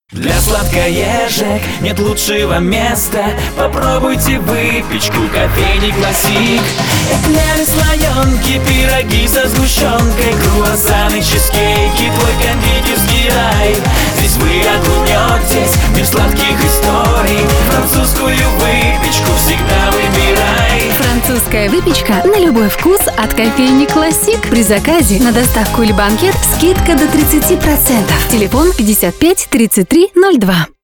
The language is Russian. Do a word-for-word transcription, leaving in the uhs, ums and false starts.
Для сладкоежек нет лучшего места. Попробуйте выпечку кофейни Классик. Эклеры, слоенки, пироги со сгущенкой, круассаны, чизкейки, твой кондитерский рай. Здесь вы окунетесь в мир сладких историй. Французскую выпечку всегда выбирай. Французская выпечка на любой вкус от кофейни Классик. При заказе на доставку или банкет скидка до тридцати процентов. Телефон пятьдесят пять тридцать три ноль два.